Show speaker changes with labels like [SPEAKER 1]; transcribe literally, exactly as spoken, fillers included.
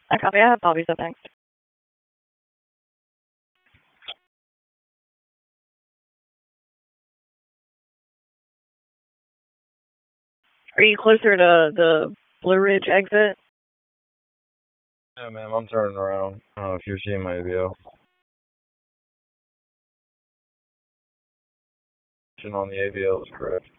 [SPEAKER 1] I copy. I have Bobby's up next. Are you closer to the Blue Ridge exit?
[SPEAKER 2] Yeah, ma'am, I'm turning around. I don't know if you're seeing my A V O. On the A V O is correct.